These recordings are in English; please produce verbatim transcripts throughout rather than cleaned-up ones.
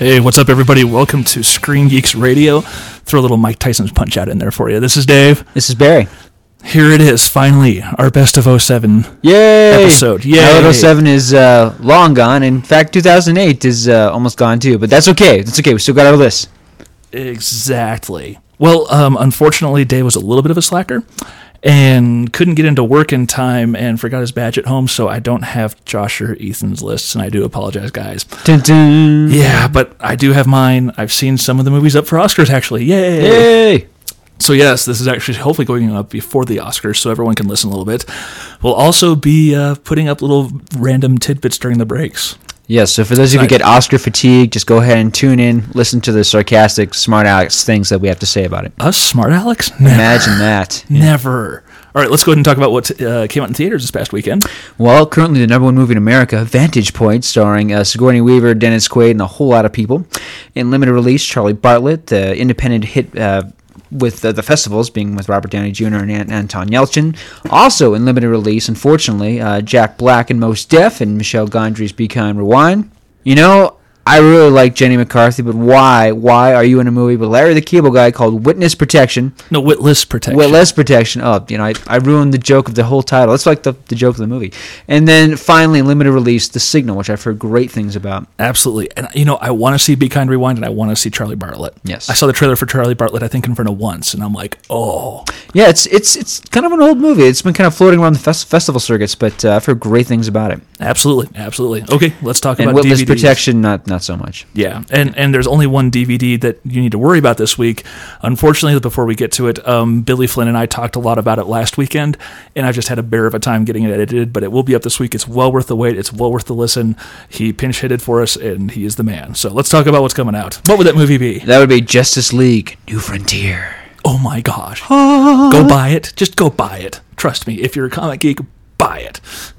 Hey, what's up, everybody? Welcome to Screen Geeks Radio. Throw a little Mike Tyson's punch out in there for you. This is Dave. This is Barry. Here it is, finally, our best of oh seven Yay! episode. Yay! oh seven is uh, long gone. In fact, two thousand eight is uh, almost gone too, but that's okay. That's okay. We still got our list. Exactly. Well, um, unfortunately, Dave was a little bit of a slacker and couldn't get into work in time and forgot his badge at home, so I don't have Josh or Ethan's lists, and I do apologize, guys. Dun, dun. Yeah, but I do have mine. I've seen some of the movies up for Oscars, actually. Yay! Yay! So yes, this is actually hopefully going up before the Oscars, so everyone can listen a little bit. We'll also be uh, putting up little random tidbits during the breaks. Yes, so for those of you who get Oscar fatigue, just go ahead and tune in, listen to the sarcastic, smart Alex things that we have to say about it. Us, smart Alex? Never. Imagine that. Never. All right, let's go ahead and talk about what uh, came out in theaters this past weekend. Well, currently the number one movie in America, Vantage Point, starring uh, Sigourney Weaver, Dennis Quaid, and a whole lot of people. In limited release, Charlie Bartlett, the independent hit uh, with uh, the festivals, being with Robert Downey Junior and Ant- Anton Yelchin. Also in limited release, unfortunately, uh, Jack Black and Mos Def and Michelle Gondry's Be Kind, Rewind. You know, I really like Jenny McCarthy, but why? Why are you in a movie with Larry the Cable Guy called Witness Protection? No, Witless Protection. Witless Protection. Oh, you know, I, I ruined the joke of the whole title. It's like the, the joke of the movie. And then finally, in limited release, The Signal, which I've heard great things about. Absolutely. And, you know, I want to see Be Kind, Rewind, and I want to see Charlie Bartlett. Yes. I saw the trailer for Charlie Bartlett, I think, in front of once, and I'm like, oh. Yeah, it's it's it's kind of an old movie. It's been kind of floating around the fest- festival circuits, but uh, I've heard great things about it. Absolutely. Absolutely. Okay, let's talk and about Witless D V Ds. Protection, not not so much. Yeah, and, and there's only one D V D that you need to worry about this week. Unfortunately, before we get to it, um, Billy Flynn and I talked a lot about it last weekend, and I've just had a bear of a time getting it edited, but it will be up this week. It's well worth the wait. It's well worth the listen. He pinch hitted for us, and he is the man. So let's talk about what's coming out. What would that movie be? That would be Justice League, New Frontier. Oh my gosh. Go buy it. Just go buy it. Trust me. If you're a comic geek, buy it.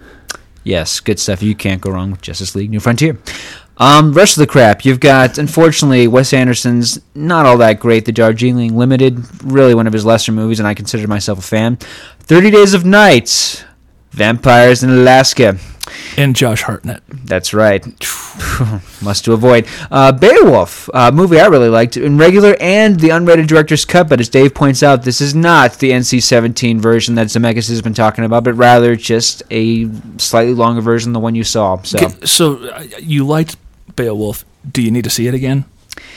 Yes, good stuff. You can't go wrong with Justice League, New Frontier. Um, rest of the crap, you've got, unfortunately, Wes Anderson's not all that great, The Darjeeling Limited, really one of his lesser movies, and I consider myself a fan. thirty Days of Night, Vampires in Alaska. And Josh Hartnett. That's right. Must to avoid. Uh, Beowulf, a movie I really liked, in regular and the unrated director's cut, but as Dave points out, this is not the N C seventeen version that Zemeckis has been talking about, but rather just a slightly longer version than the one you saw. So, okay, so uh, you liked Beowulf. Do you need to see it again?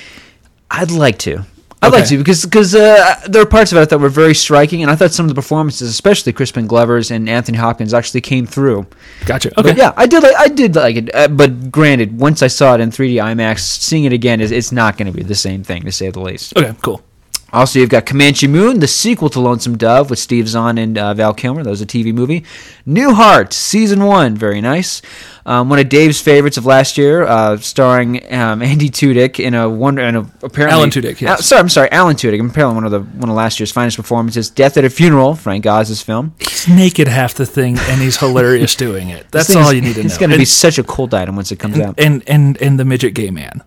I'd like to. I'd Okay. like to, because because uh, there were parts of it that were very striking, and I thought some of the performances, especially Crispin Glover's and Anthony Hopkins, actually came through. Gotcha. Okay. But yeah, I did like I did like it. Uh, but granted, once I saw it in three D IMAX, seeing it again is it's not going to be the same thing, to say the least. Okay, cool. Also, you've got Comanche Moon, the sequel to Lonesome Dove with Steve Zahn and uh, Val Kilmer. That was a T V movie. Newhart, Season one, very nice. Um, one of Dave's favorites of last year, uh, starring um, Andy Tudyk in a wonder, in a apparently Alan Tudyk, yes. Uh, sorry, I'm sorry, Alan Tudyk. Apparently one of the one of last year's finest performances. Death at a Funeral, Frank Oz's film. He's naked half the thing, and he's hilarious doing it. That's This thing all is- you need to know. It's going to and, be such a cult item once it comes and, out. and and and the midget gay man.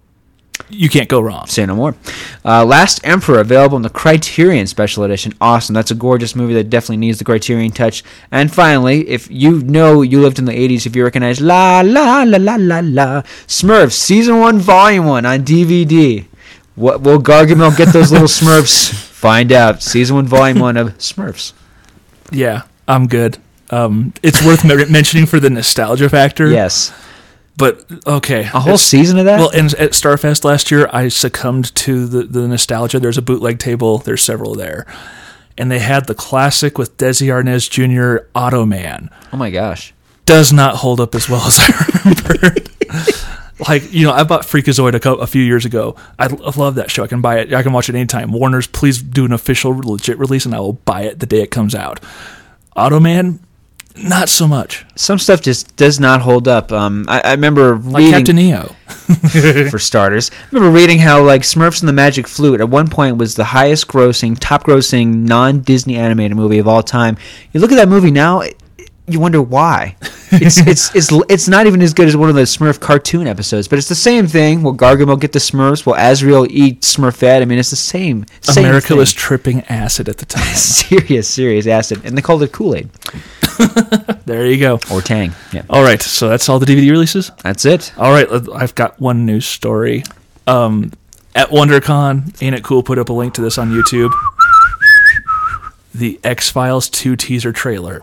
You can't go wrong. Say no more. Uh, Last Emperor, available in the Criterion Special Edition. Awesome. That's a gorgeous movie that definitely needs the Criterion touch. And finally, if you know you lived in the eighties, if you recognize La La La La La La, Smurfs, Season one, Volume one on D V D. What, will Gargamel get those little Smurfs? Find out. Season one, Volume one of Smurfs. Yeah, I'm good. Um, it's worth me- mentioning for the nostalgia factor. Yes. But, okay. A whole It's- season of that? Well, and at Starfest last year, I succumbed to the, the nostalgia. There's a bootleg table. There's several there. And they had the classic with Desi Arnaz Junior, Automan. Oh my gosh. Does not hold up as well as I remember. Like, you know, I bought Freakazoid a, co- a few years ago. I, I love that show. I can buy it. I can watch it anytime. Warner's, please do an official, legit release, and I will buy it the day it comes out. Automan, not so much. Some stuff just does not hold up. Um, I, I remember Like reading... Captain EO. for starters. I remember reading how like Smurfs and the Magic Flute at one point was the highest grossing, top grossing non-Disney animated movie of all time. You look at that movie now, you wonder why. it's, it's it's it's not even as good as one of the Smurf cartoon episodes, but it's the same thing. Will Gargamel get the Smurfs? Will Azrael eat Smurfette? I mean, it's the same. same America thing. was tripping acid at the time. serious, serious acid, and they called it Kool-Aid There you go. or Tang. Yeah, All right, so that's all the D V D releases? that's it. All right, let- I've got one news story. Um, at WonderCon, Ain't It Cool put up a link to this on YouTube. The X-Files two teaser trailer.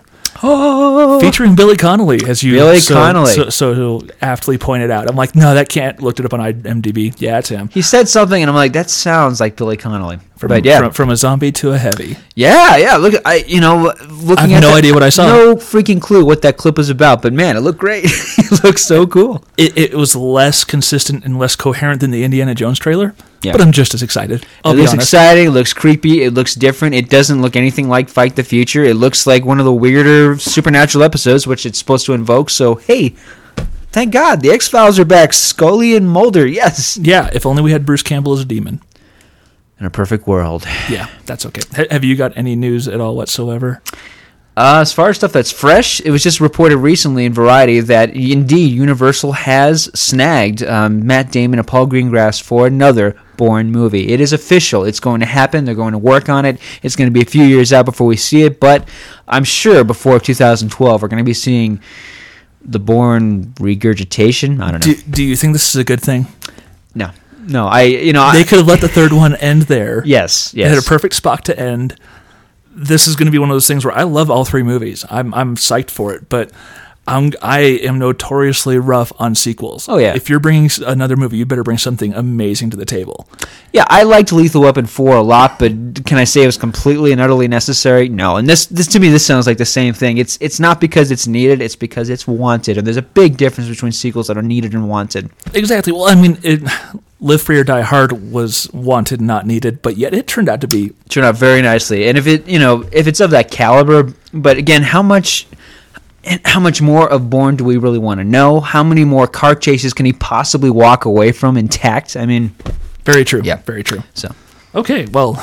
Oh, Featuring Billy Connolly, as you Billy so, Connolly. So, so aptly pointed out. I'm like, no, that can't. Looked it up on IMDb. Yeah, it's him. he said something, and I'm like, that sounds like Billy Connolly. From, but yeah, from, from a zombie to a heavy. yeah, yeah. Look, I you know, looking I have at no that, idea what I saw. No freaking clue what that clip was about, but man, it looked great. It looked so cool. It, it was less consistent and less coherent than the Indiana Jones trailer, Yeah. but I'm just as excited. I'll it be looks honest. exciting. It looks creepy. It looks different. It doesn't look anything like Fight the Future. It looks like one of the weirder supernatural episodes, which it's supposed to invoke. So hey, thank God the X-Files are back. Scully and Mulder. Yes. Yeah, if only we had Bruce Campbell as a demon. In a perfect world. Yeah, that's okay. Ha- have you got any news at all whatsoever? Uh, as far as stuff that's fresh, it was just reported recently in Variety that indeed Universal has snagged um, Matt Damon and Paul Greengrass for another Bourne movie. It is official. It's going to happen. They're going to work on it. It's going to be a few years out before we see it, but I'm sure before two thousand twelve we're going to be seeing the Bourne regurgitation. I don't know. Do, do you think this is a good thing? no. No, I, you know, They I, could have let the third one end there. yes, It had yes. a perfect spot to end. This is going to be one of those things where I love all three movies. I'm I'm psyched for it, but I'm I am notoriously rough on sequels. Oh, yeah. If you're bringing s- another movie, you better bring something amazing to the table. Yeah, I liked Lethal Weapon four a lot, but can I say it was completely and utterly necessary? No. And this, this to me, this sounds like the same thing. It's it's not because it's needed, it's because it's wanted. And there's a big difference between sequels that are needed and wanted. Exactly. Well, I mean, it, Live Free or Die Hard was wanted, not needed, but yet it turned out to be. Turned out very nicely. And if it, you know, if it's of that caliber, but again, how much and how much more of Bourne do we really want to know? How many more car chases can he possibly walk away from intact? I mean, Very true. Yeah. Very true. so Okay, well,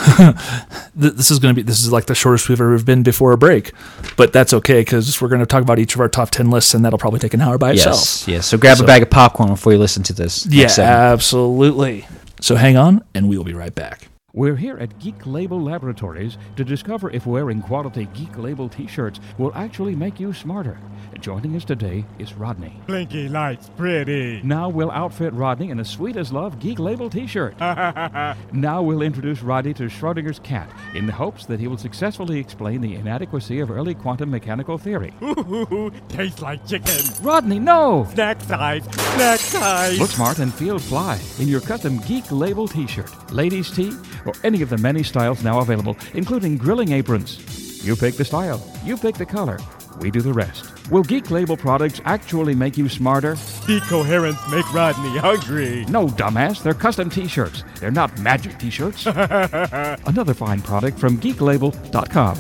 th- this is going to be this is like the shortest we've ever been before a break, but that's okay because we're going to talk about each of our top ten lists, and that'll probably take an hour by itself. yes, yes. So grab So- a bag of popcorn before you listen to this. Yeah, next segment. absolutely. So hang on, and we will be right back. We're here at Geek Label Laboratories to discover if wearing quality Geek Label t-shirts will actually make you smarter. Joining us today is Rodney. Blinky lights, pretty. Now we'll outfit Rodney in a sweet as love Geek Label t-shirt. Now we'll introduce Rodney to Schrodinger's cat in the hopes that he will successfully explain the inadequacy of early quantum mechanical theory. Ooh, tastes like chicken. Rodney, no! Snack size, snack size. Look smart and feel fly in your custom Geek Label t-shirt, ladies' tee, or any of the many styles now available, including grilling aprons. You pick the style, you pick the color, we do the rest. Will Geek Label products actually make you smarter? Geek coherence make Rodney hungry. No, dumbass, they're custom t-shirts. They're not magic t-shirts. Another fine product from geek label dot com.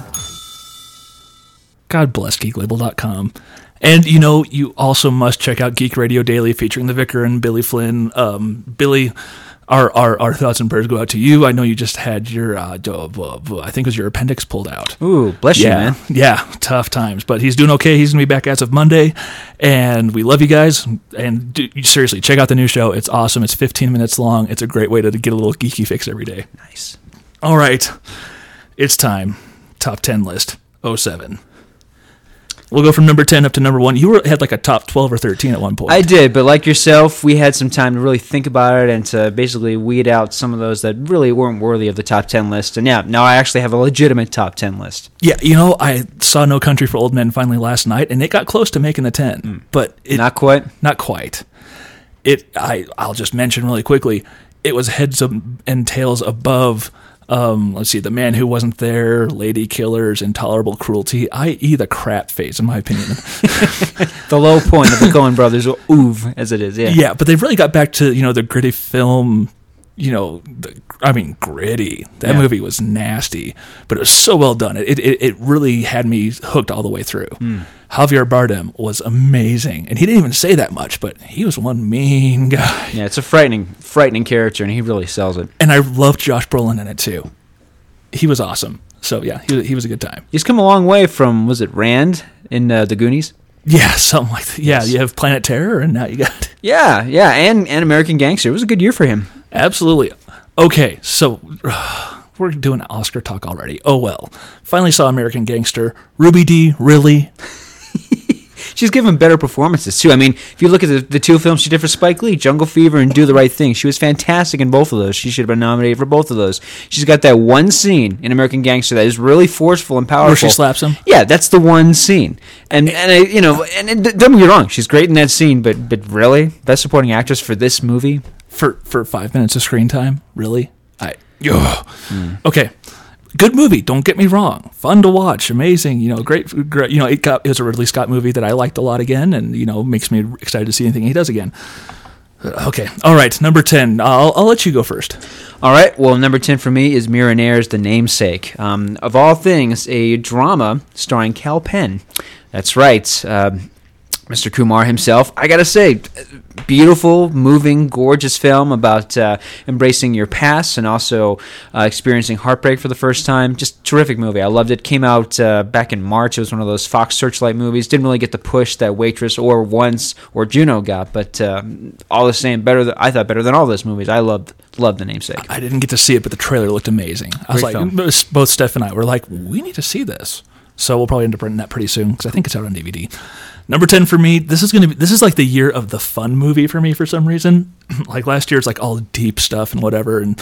God bless geek label dot com. And, you know, you also must check out Geek Radio Daily featuring the Vicar and Billy Flynn. Um, Billy, our, our our thoughts and prayers go out to you. I know you just had your, uh, I think it was your appendix pulled out. Ooh, bless yeah, you, man. Yeah, tough times. But he's doing okay. He's going to be back as of Monday. And we love you guys. And do, seriously, check out the new show. It's awesome. It's fifteen minutes long. It's a great way to get a little geeky fix every day. Nice. All right. It's time. Top ten list. oh seven. We'll go from number ten up to number one. You were, had like a top twelve or thirteen at one point. I did, but like yourself, we had some time to really think about it and to basically weed out some of those that really weren't worthy of the top ten list. And yeah, now I actually have a legitimate top ten list. Yeah, you know, I saw No Country for Old Men finally last night, and it got close to making the ten, but it, Not quite. not quite. It. I. I'll just mention really quickly. It was heads up and tails above. Um, let's see, The Man Who Wasn't There, Lady Killers, Intolerable Cruelty, that is the crap phase, in my opinion. The low point of the Coen brothers, or oov, as it is, yeah. Yeah, but they've really got back to, you know, the gritty film, you know, the, I mean, gritty. That Yeah. movie was nasty, but it was so well done. It it, it really had me hooked all the way through. Mm. Javier Bardem was amazing, and he didn't even say that much, but he was one mean guy. Yeah, it's a frightening, frightening character, and he really sells it. And I loved Josh Brolin in it, too. He was awesome. So, yeah, he, he was a good time. He's come a long way from, was it Rand in uh, The Goonies? Yeah, something like that. Yeah, you have Planet Terror, and now you got... Yeah, yeah, and, and American Gangster. It was a good year for him. Absolutely. Okay, so uh, we're doing Oscar talk already. Oh, well. Finally saw American Gangster. Ruby Dee, really? She's given better performances, too. I mean, if you look at the, the two films she did for Spike Lee, Jungle Fever and Do the Right Thing, she was fantastic in both of those. She should have been nominated for both of those. She's got that one scene in American Gangster that is really forceful and powerful. Where she slaps him? Yeah, that's the one scene. And, and I, you know, and, and don't get me wrong, she's great in that scene, but but really? Best Supporting Actress for this movie? For for five minutes of screen time? Really? I... Mm. Okay. Good movie, don't get me wrong. Fun to watch, amazing. You know, great. great you know, it got it was a Ridley Scott movie that I liked a lot again, and you know, makes me excited to see anything he does again. Okay, all right, number ten. I'll I'll let you go first. All right. Well, number ten for me is Mira Nair's The Namesake. Um, of all things, a drama starring Cal Penn. That's right. Uh, Mister Kumar himself. I gotta say, beautiful, moving, gorgeous film about uh, embracing your past and also uh, experiencing heartbreak for the first time. Just terrific movie. I loved it. Came out uh, back in March. It was one of those Fox Searchlight movies. Didn't really get the push that Waitress or Once or Juno got, but uh, all the same, better. Than, I thought better than all those movies. I loved loved The Namesake. I didn't get to see it, but the trailer looked amazing. I was Great like, film. both Steph and I were like, we need to see this. So we'll probably end up renting that pretty soon because I think it's out on D V D. Number ten for me, this is going to be, this is like the year of the fun movie for me for some reason. Like last year, it's like all deep stuff and whatever. And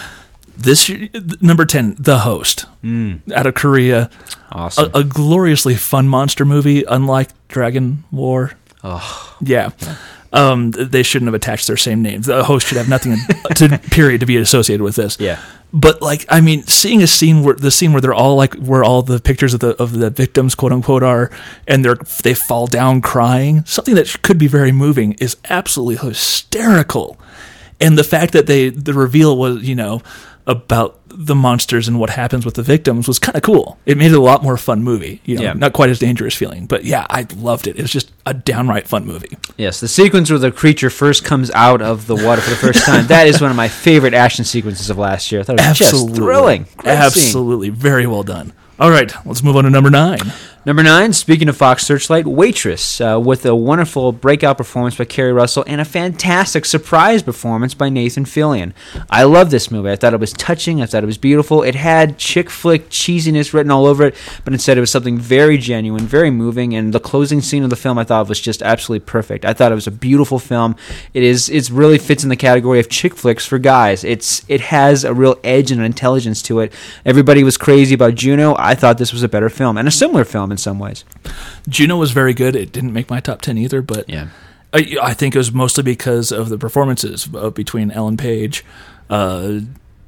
this year, number ten, The Host, mm. out of Korea. Awesome. A, a gloriously fun monster movie, unlike Dragon War. Oh. Yeah. Um, they shouldn't have attached their same names. The Host should have nothing to period to be associated with this. Yeah. But like, I mean, seeing a scene where the scene where they're all like, where all the pictures of the of the victims, quote unquote, are, and they're they fall down crying, something that could be very moving, is absolutely hysterical. And the fact that they the reveal was, you know, about the monsters and what happens with the victims was kind of cool. It made it a lot more fun movie. You know, yeah. Not quite as dangerous feeling, but yeah, I loved it. It was just a downright fun movie. Yes, the sequence where the creature first comes out of the water for the first time, that is one of my favorite action sequences of last year. I thought it was Absolutely. just thrilling. Great Absolutely. Scene. Very well done. All right, let's move on to number nine. Number nine, speaking of Fox Searchlight, Waitress, uh, with a wonderful breakout performance by Kerry Russell and a fantastic surprise performance by Nathan Fillion. I love this movie. I thought it was touching. I thought it was beautiful. It had chick flick cheesiness written all over it, but instead it was something very genuine, very moving, and the closing scene of the film I thought was just absolutely perfect. I thought it was a beautiful film. It is. It really fits in the category of chick flicks for guys. It's It has a real edge and an intelligence to it. Everybody was crazy about Juno. I thought this was a better film, and a similar film in some ways. Juno was very good. It didn't make my top ten either, but yeah. I, I think it was mostly because of the performances uh, between Ellen Page, uh,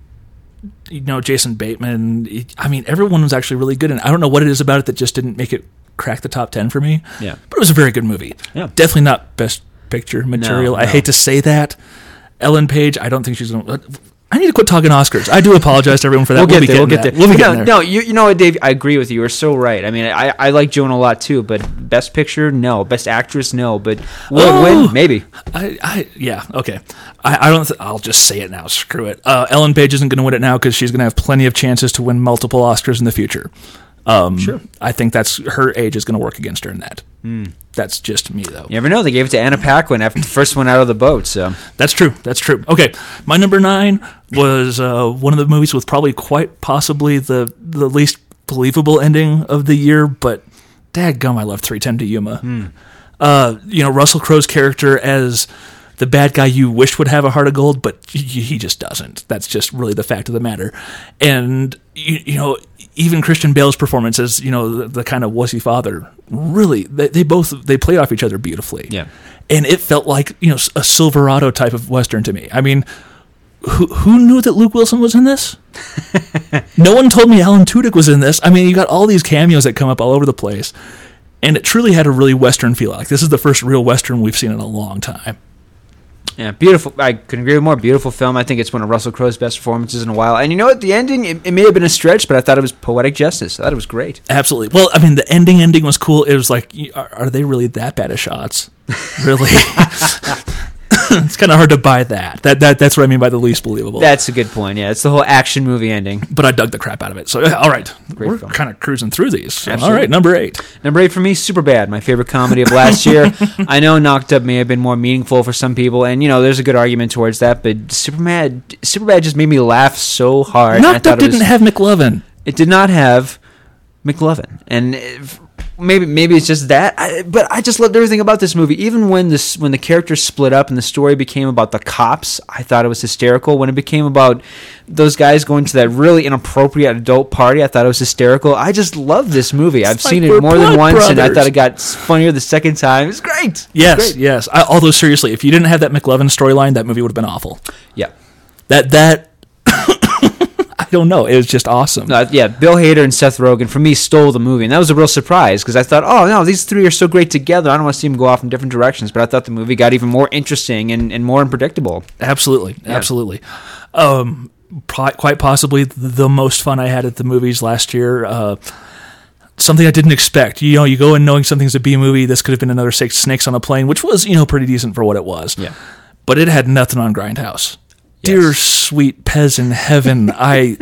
you know, Jason Bateman. I mean, everyone was actually really good, and I don't know what it is about it that just didn't make it crack the top ten for me. Yeah, but it was a very good movie. Yeah, definitely not best picture material. No, I no. hate to say that. Ellen Page, I don't think she's going to... I need to quit talking Oscars. I do apologize to everyone for that. We'll, We'll, get be there. We'll getting get that. there. We'll be no, getting there. no, you, you know what, Dave? I agree with you. You're so right. I mean, I, I like Joan a lot too, but Best Picture, no. Best Actress, no. But will Oh, it win? Maybe. I, I, yeah, okay. I, I don't. Th- I'll just say it now. Screw it. Uh, Ellen Page isn't going to win it now because she's going to have plenty of chances to win multiple Oscars in the future. Um, Sure. I think that's her age is going to work against her in that. Mm. That's just me, though. You never know. They gave it to Anna Paquin after the first one out of the boat. So That's true. That's true. Okay, my number nine was uh, one of the movies with probably quite possibly the the least believable ending of the year, but dadgum, I love three ten to Yuma. Mm. Uh, you know, Russell Crowe's character as the bad guy you wish would have a heart of gold, but he just doesn't. That's just really the fact of the matter. And, you, you know, even Christian Bale's performance as, you know, the, the kind of wussy father, really, they, they both, they played off each other beautifully. Yeah. And it felt like, you know, a Silverado type of Western to me. I mean, who who knew that Luke Wilson was in this? No one told me Alan Tudyk was in this. I mean, you got all these cameos that come up all over the place. And it truly had a really Western feel. Like, this is the first real Western we've seen in a long time. yeah, beautiful. I couldn't agree with more. Beautiful film. I think it's one of Russell Crowe's best performances in a while. And you know what? The ending, it, it may have been a stretch, but I thought it was poetic justice. I thought it was great. Absolutely. Well, I mean, the ending ending was cool. It was like, are, are they really that bad at shots? Really? it's kind of hard to buy that. That that that's what I mean by the least believable. That's a good point. Yeah, it's the whole action movie ending. But I dug the crap out of it. So uh, all right, Great we're film. kind of cruising through these. So, all Absolutely. right, number eight. Number eight for me, Superbad, my favorite comedy of last year. I know Knocked Up may have been more meaningful for some people, and you know there's a good argument towards that. But Superbad, Superbad just made me laugh so hard. Knocked I Up thought it didn't was, have McLovin. It did not have McLovin, and if, maybe maybe it's just that. I, but I just loved everything about this movie. Even when this when the characters split up and the story became about the cops, I thought it was hysterical. When it became about those guys going to that really inappropriate adult party, I thought it was hysterical. I just love this movie. I've like seen it we're more than blood once, and I brothers. thought it got funnier the second time. It's great. Yes, Great. yes. I, although seriously, if you didn't have that McLovin storyline, that movie would have been awful. Yeah. That that I don't know. It was just awesome. Uh, yeah, Bill Hader and Seth Rogen, for me, stole the movie. And that was a real surprise because I thought, oh, no, these three are so great together. I don't want to see them go off in different directions. But I thought the movie got even more interesting and, and more unpredictable. Absolutely, absolutely. Um, pro- quite possibly the most fun I had at the movies last year. Uh, something I didn't expect. You know, you go in knowing something's a B movie. This could have been another Six Snakes on a Plane, which was, you know, pretty decent for what it was. Yeah. But it had nothing on Grindhouse. Yes. Dear sweet Pez in heaven, I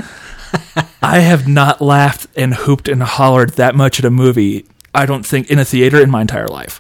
I have not laughed and hooped and hollered that much at a movie, I don't think, in a theater in my entire life.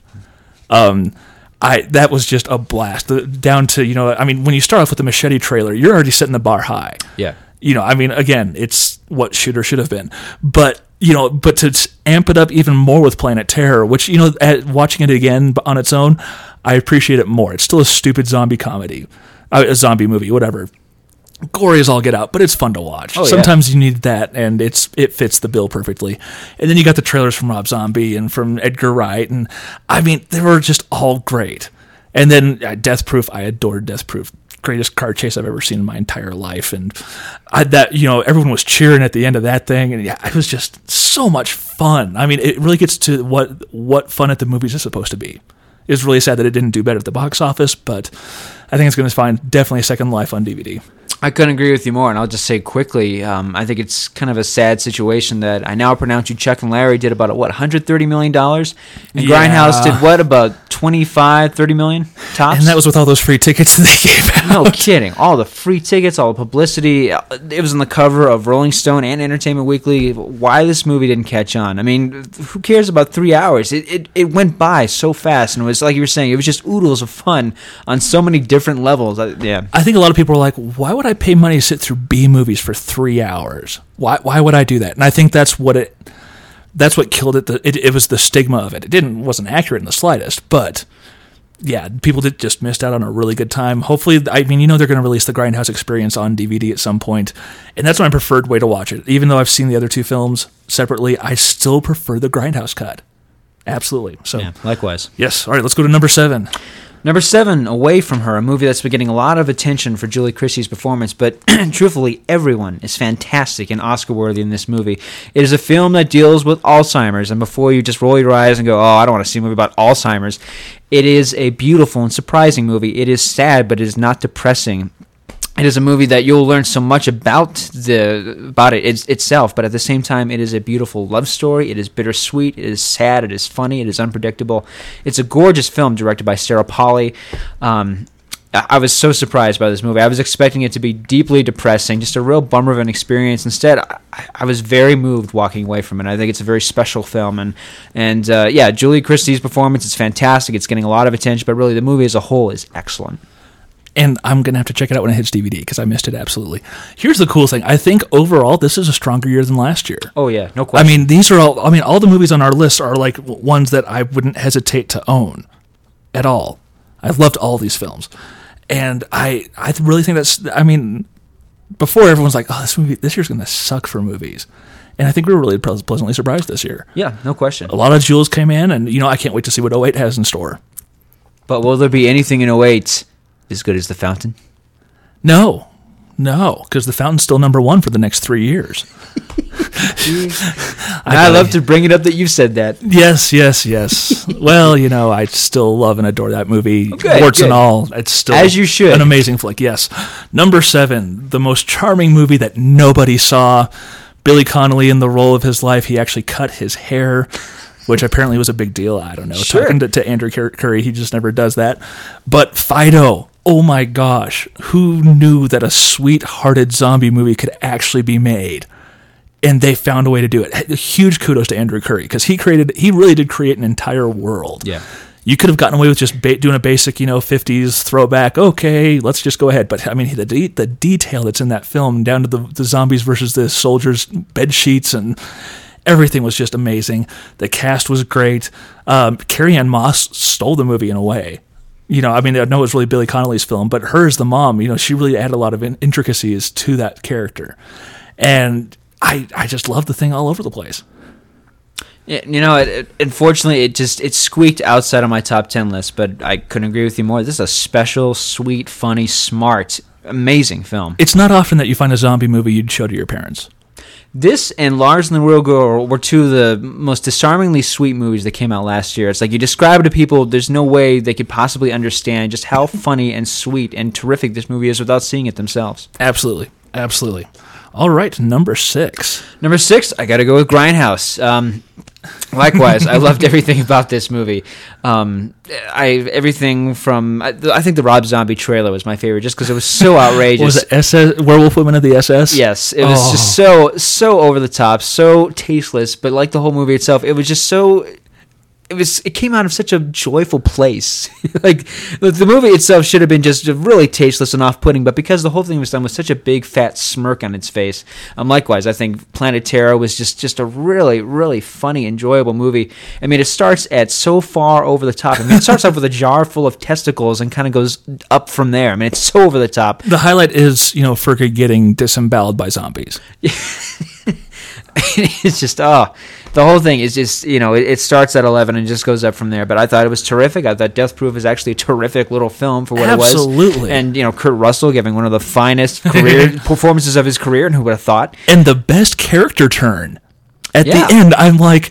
Um, I that was just a blast. The, down to, you know, I mean, when you start off with the Machete trailer, you're already setting the bar high. Yeah. You know, I mean, again, it's what should or should have been. But, you know, but to s- amp it up even more with Planet Terror, which, you know, at, watching it again on its own, I appreciate it more. It's still a stupid zombie comedy. A zombie movie, whatever. Gory as all get out, but it's fun to watch. Oh, yeah. Sometimes you need that, and it's it fits the bill perfectly. And then you got the trailers from Rob Zombie and from Edgar Wright, and I mean, they were just all great. And then uh, Death Proof, I adored Death Proof. Greatest car chase I've ever seen in my entire life, and I, that you know everyone was cheering at the end of that thing, and yeah, it was just so much fun. I mean, it really gets to what what fun at the movies is supposed to be. It's really sad that it didn't do better at the box office, but I think it's going to find definitely a second life on D V D. I couldn't agree with you more, and I'll just say quickly, um, I think it's kind of a sad situation that I now pronounce you Chuck and Larry did about, what, one hundred thirty million dollars? And Yeah. Grindhouse did, what, about twenty-five, thirty million tops? And that was with all those free tickets that they gave out. No kidding. All the free tickets, all the publicity. It was on the cover of Rolling Stone and Entertainment Weekly. Why this movie didn't catch on? I mean, who cares about three hours? It, it, it went by so fast, and it was, like you were saying, it was just oodles of fun on so many different levels. I, yeah. I think a lot of people are like, why would I pay money to sit through B movies for three hours? Why why would I do that? And I think that's what it that's what killed it. The, it, it was the stigma of it. It didn't wasn't accurate in the slightest, but yeah, people did just missed out on a really good time. Hopefully, I mean, you know, they're going to release the Grindhouse Experience on D V D at some point, and that's my preferred way to watch it. Even though I've seen the other two films separately, I still prefer the Grindhouse cut. Absolutely. So, Yeah, likewise. yes. All right, let's go to number seven. Number seven, Away From Her, a movie that's been getting a lot of attention for Julie Christie's performance, but truthfully, everyone is fantastic and Oscar-worthy in this movie. It is a film that deals with Alzheimer's, and before you just roll your eyes and go, oh, I don't want to see a movie about Alzheimer's, it is a beautiful and surprising movie. It is sad, but it is not depressing. It is a movie that you'll learn so much about the about it it's, itself, but at the same time, it is a beautiful love story. It is bittersweet. It is sad. It is funny. It is unpredictable. It's a gorgeous film directed by Sarah Polley. Um, I, I was so surprised by this movie. I was expecting it to be deeply depressing, just a real bummer of an experience. Instead, I, I was very moved walking away from it. I think it's a very special film, and and uh, yeah, Julie Christie's performance is fantastic. It's getting a lot of attention, but really, the movie as a whole is excellent. And I'm going to have to check it out when it hits D V D because I missed it absolutely. Here's the cool thing. I think overall this is a stronger year than last year. Oh, yeah, no I question. mean, these are all, I mean, all the movies on our list are like w- ones that I wouldn't hesitate to own at all. I've loved all these films. And I, I really think that's, I mean, before everyone's like, oh, this movie, this year's going to suck for movies. And I think we were really ple- pleasantly surprised this year. Yeah, no question. A lot of jewels came in, and, you know, I can't wait to see what oh eight has in store. But will there be anything in oh eight as good as The Fountain? No, no, because The Fountain's still number one for the next three years. I, I love to bring it up that you said that. Yes, yes, yes. Well, you know, I still love and adore that movie. Okay, Warts good. and all. It's still As you should. an amazing flick, yes. Number seven, the most charming movie that nobody saw. Billy Connolly in the role of his life. He actually cut his hair, which apparently was a big deal. I don't know. Sure. Talking to, to Andrew Cur- Curry, he just never does that. But Fido, oh my gosh, who knew that a sweet-hearted zombie movie could actually be made? And they found a way to do it. Huge kudos to Andrew Curry, because he created, he really did create an entire world. Yeah. You could have gotten away with just ba- doing a basic, you know, fifties throwback. Okay, let's just go ahead. But I mean, the de- the detail that's in that film, down to the, the zombies versus the soldiers' bed sheets, and everything was just amazing. The cast was great. Um, Carrie Ann Moss stole the movie in a way. You know, I mean, I know it was really Billy Connolly's film, but her as the mom, you know, she really added a lot of in- intricacies to that character, and I I just loved the thing all over the place. Yeah, you know, it, it, unfortunately, it just it squeaked outside of my top ten list, but I couldn't agree with you more. This is a special, sweet, funny, smart, amazing film. It's not often that you find a zombie movie you'd show to your parents. This and Lars and the Real Girl were two of the most disarmingly sweet movies that came out last year. It's like you describe it to people, there's no way they could possibly understand just how funny and sweet and terrific this movie is without seeing it themselves. Absolutely. Absolutely. All right, number six. Number six, I got to go with Grindhouse. Um, likewise, I loved everything about this movie. Um, I everything from I, I think the Rob Zombie trailer was my favorite, just because it was so outrageous. Was it S S Werewolf Women of the S S? Yes, it was Oh. just so so over the top, so tasteless. But like the whole movie itself, it was just so. It was. It came out of such a joyful place. Like the, the movie itself should have been just really tasteless and off-putting, but because the whole thing was done with such a big fat smirk on its face. Um, likewise, I think Planet Terror was just just a really really funny, enjoyable movie. I mean, it starts at so far over the top. I mean, it starts off with a jar full of testicles and kind of goes up from there. I mean, it's so over the top. The highlight is, you know, Fergie getting disemboweled by zombies. It's just oh, the whole thing is just you know it, it starts at eleven and just goes up from there. But I thought it was terrific. I thought Death Proof is actually a terrific little film for what it was. Absolutely. And you know Kurt Russell giving one of the finest career performances of his career, and who would have thought? And the best character turn. At Yeah. the end, I'm like,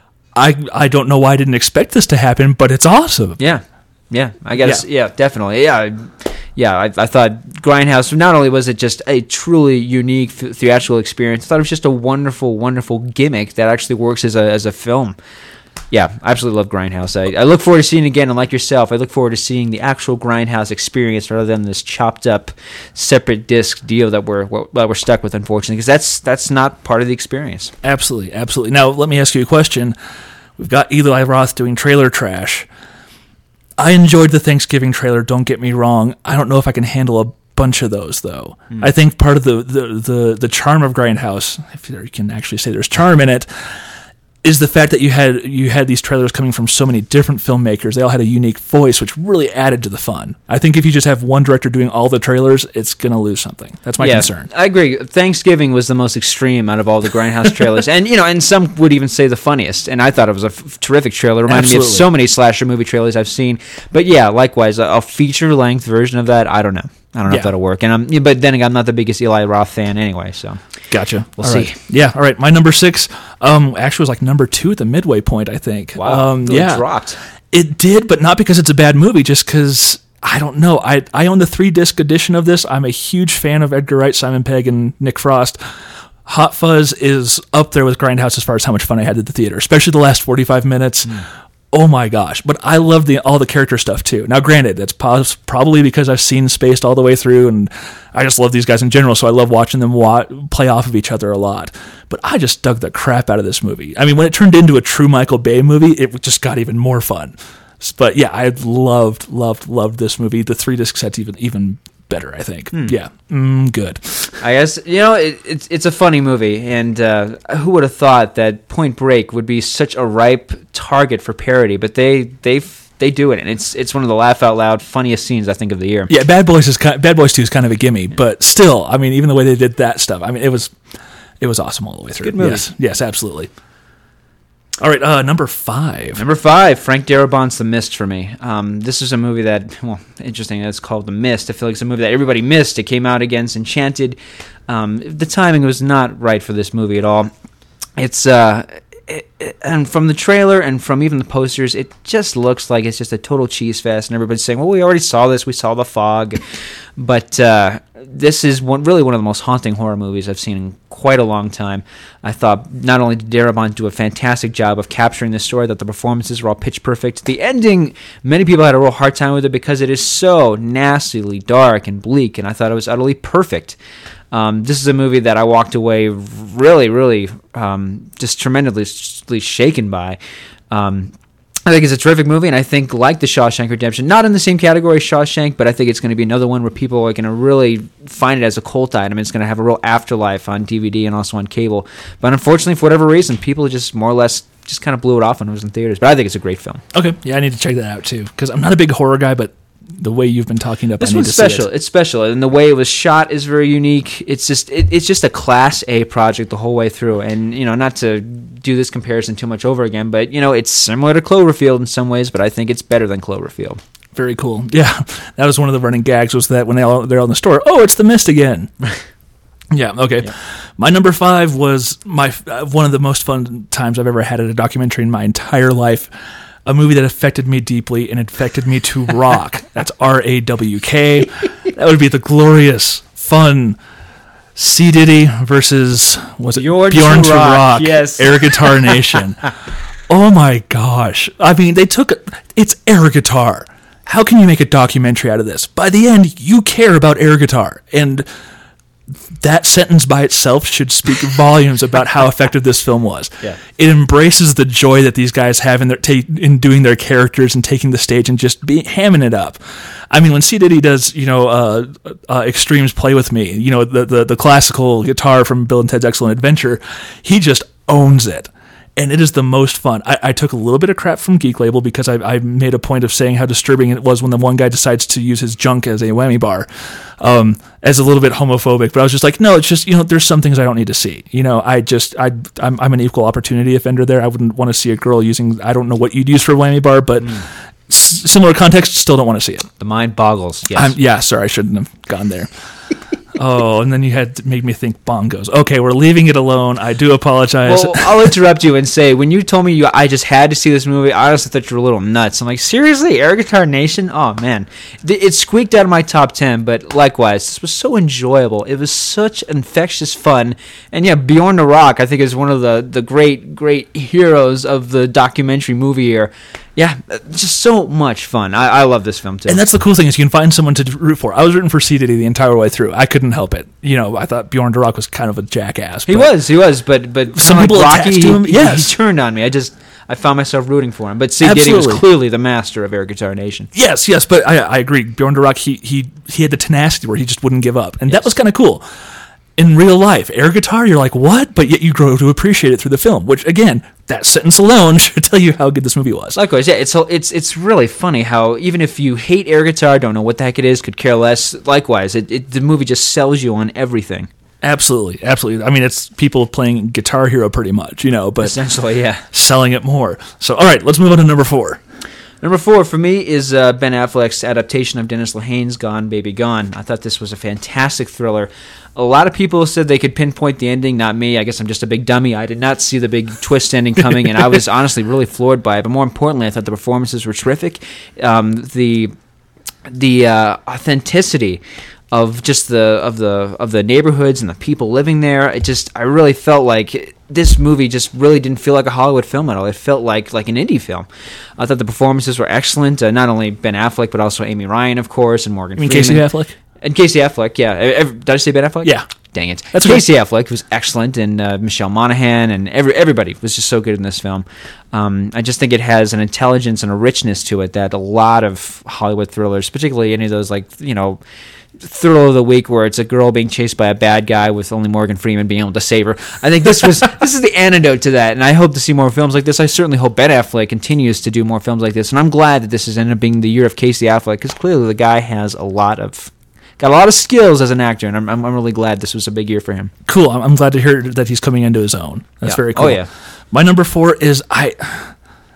I I don't know why I didn't expect this to happen, but it's awesome. Yeah, yeah, I guess yeah, definitely yeah. I- Yeah, I, I thought Grindhouse, not only was it just a truly unique th- theatrical experience, I thought it was just a wonderful, wonderful gimmick that actually works as a as a film. Yeah, I absolutely love Grindhouse. I, I look forward to seeing it again, and like yourself, I look forward to seeing the actual Grindhouse experience rather than this chopped up, separate disc deal that we're that we're stuck with, unfortunately, because that's that's not part of the experience. Absolutely, absolutely. Now, let me ask you a question. We've got Eli Roth doing trailer trash. I enjoyed the Thanksgiving trailer, don't get me wrong. I don't know if I can handle a bunch of those, though. Mm. I think part of the, the, the, the charm of Grindhouse, if there, you can actually say there's charm in it, is the fact that you had you had these trailers coming from so many different filmmakers. They all had a unique voice, which really added to the fun. I think if you just have one director doing all the trailers, it's going to lose something. That's my yeah, concern. I agree. Thanksgiving was the most extreme out of all the Grindhouse trailers. And, you know, and some would even say the funniest. And I thought it was a f- terrific trailer. It reminded Absolutely. me of so many slasher movie trailers I've seen. But, yeah, likewise, a, a feature-length version of that, I don't know. I don't know Yeah. if that'll work. And I'm, yeah, But then again, I'm not the biggest Eli Roth fan anyway, so. Gotcha. We'll All see. right. Yeah, all right. My number six um, actually was like number two at the midway point, I think. Wow, Um, really yeah. dropped. It did, but not because it's a bad movie, just because, I don't know. I, I own the three-disc edition of this. I'm a huge fan of Edgar Wright, Simon Pegg, and Nick Frost. Hot Fuzz is up there with Grindhouse as far as how much fun I had at the theater, especially the last forty-five minutes. Mm. Oh my gosh. But I love the all the character stuff too. Now granted, that's pos- probably because I've seen Spaced all the way through, and I just love these guys in general, so I love watching them wa- play off of each other a lot. But I just dug the crap out of this movie. I mean, when it turned into a true Michael Bay movie, it just got even more fun. But yeah, I loved, loved, loved this movie. The three disc set's even even better, I think. Hmm. Yeah, mm, good. I guess, you know, it, it's it's a funny movie, and uh, who would have thought that Point Break would be such a ripe target for parody, but they they they do it, and it's it's one of the laugh out loud funniest scenes I think of the year. Yeah, Bad Boys is kind of, Bad Boys two is kind of a gimme, but still, I mean, even the way they did that stuff, I mean, it was it was awesome all the way through. Good movie. Yes, yes, absolutely. All right, uh, number five. Number five, Frank Darabont's The Mist for me. Um, this is a movie that, well, interesting that it's called The Mist. I feel like it's a movie that everybody missed. It came out against Enchanted. Um, the timing was not right for this movie at all. It's, uh, it, it, and from the trailer and from even the posters, it just looks like it's just a total cheese fest, and everybody's saying, well, we already saw this. We saw The Fog. But uh, this is one really one of the most haunting horror movies I've seen in quite a long time. I thought not only did Darabont do a fantastic job of capturing the story, that the performances were all pitch perfect. The ending, many people had a real hard time with it because it is so nastily dark and bleak, and I thought it was utterly perfect. Um, this is a movie that I walked away really, really um, just tremendously shaken by. Um, I think it's a terrific movie, and I think, like The Shawshank Redemption, not in the same category as Shawshank, but I think it's going to be another one where people are going to really find it as a cult item. It's going to have a real afterlife on D V D and also on cable. But unfortunately, for whatever reason, people just more or less just kind of blew it off when it was in theaters. But I think it's a great film. Okay, yeah, I need to check that out too, because I'm not a big horror guy, but the way you've been talking up, this I need one's to special. see it. It's special, and the way it was shot is very unique. It's just it, it's just a Class A project the whole way through. And you know, not to do this comparison too much over again, but you know, it's similar to Cloverfield in some ways, but I think it's better than Cloverfield. Very cool. Yeah, that was one of the running gags, was that when they all, they're all in the store, oh, it's The Mist again. Yeah, okay. Yeah. My number five was my uh, one of the most fun times I've ever had at a documentary in my entire life. A movie that affected me deeply and affected me to rock. That's R A W K. That would be the glorious, fun C. Diddy versus, was it Bjorn, Bjorn to to Rock, Rock, yes. Air Guitar Nation. Oh my gosh. I mean, they took, it's air guitar. How can you make a documentary out of this? By the end, you care about air guitar. And that sentence by itself should speak volumes about how effective this film was. Yeah. It embraces the joy that these guys have in their ta- in doing their characters and taking the stage and just be hamming it up. I mean, when C. Diddy does, you know, uh, uh, Extremes Play With Me, you know, the, the the classical guitar from Bill and Ted's Excellent Adventure, he just owns it. And it is the most fun. I, I took a little bit of crap from Geek Label because I, I made a point of saying how disturbing it was when the one guy decides to use his junk as a whammy bar, um, as a little bit homophobic. But I was just like, no, it's just, you know, there's some things I don't need to see. You know, I just, I, I'm, I'm an equal opportunity offender there. I wouldn't want to see a girl using, I don't know what you'd use for a whammy bar, but mm. s- similar context, still don't want to see it. The mind boggles. Yes. I'm, yeah, sorry, I shouldn't have gone there. Oh, and then you had to make me think bongos. Okay, we're leaving it alone. I do apologize. Well, I'll interrupt you and say, when you told me you, I just had to see this movie, I honestly thought you were a little nuts. I'm like, seriously? Air Guitar Nation? Oh, man. It squeaked out of my top ten, but likewise, this was so enjoyable. It was such infectious fun. And yeah, Bjorn to Rock, I think, is one of the, the great, great heroes of the documentary movie here. Yeah, just so much fun. I, I love this film, too. And that's the cool thing, is you can find someone to root for. I was rooting for C. Diddy the entire way through. I couldn't help it. You know, I thought Bjorn to Rock was kind of a jackass. He was, he was, but but some people like Rocky, attached to him. He, yes. he turned on me. I just, I found myself rooting for him. But C. Diddy was clearly the master of Air Guitar Nation. Yes, yes, but I, I agree. Bjorn to Rock, he, he, he had the tenacity where he just wouldn't give up. And yes. that was kind of cool. In real life, air guitar, you're like, what? But yet you grow to appreciate it through the film, which, again, that sentence alone should tell you how good this movie was. Likewise, yeah, it's it's it's really funny how even if you hate air guitar, don't know what the heck it is, could care less, likewise, it, it the movie just sells you on everything. Absolutely, absolutely. I mean, it's people playing Guitar Hero pretty much, you know, but essentially, yeah, selling it more. So, all right, let's move on to number four. Number four for me is uh, Ben Affleck's adaptation of Dennis Lehane's Gone, Baby Gone. I thought this was a fantastic thriller. A lot of people said they could pinpoint the ending, not me. I guess I'm just a big dummy. I did not see the big twist ending coming, and I was honestly really floored by it. But more importantly, I thought the performances were terrific. Um, the the uh, authenticity of just the of the of the neighborhoods and the people living there. It just I really felt like this movie just really didn't feel like a Hollywood film at all. It felt like like an indie film. I thought the performances were excellent. Uh, not only Ben Affleck but also Amy Ryan, of course, and Morgan You mean Freeman. Casey Affleck? And Casey Affleck, yeah. Every, did I say Ben Affleck? Yeah. Dang it. That's Casey okay. Affleck was excellent, and uh, Michelle Monaghan, and every everybody was just so good in this film. Um, I just think it has an intelligence and a richness to it that a lot of Hollywood thrillers, particularly any of those, like, you know, Thriller of the Week, where it's a girl being chased by a bad guy with only Morgan Freeman being able to save her. I think this was this is the antidote to that, and I hope to see more films like this. I certainly hope Ben Affleck continues to do more films like this, and I'm glad that this has ended up being the year of Casey Affleck, because clearly the guy has a lot of got a lot of skills as an actor, and I'm I'm really glad this was a big year for him. Cool. I'm glad to hear that he's coming into his own. That's yeah. very cool. Oh yeah. My number four is I.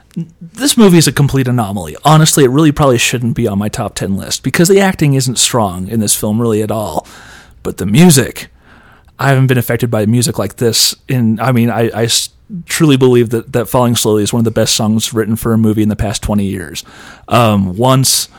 This movie is a complete anomaly. Honestly, it really probably shouldn't be on my top ten list because the acting isn't strong in this film really at all. But the music, I haven't been affected by music like this. In I mean, I, I truly believe that, that Falling Slowly is one of the best songs written for a movie in the past twenty years. Um, once,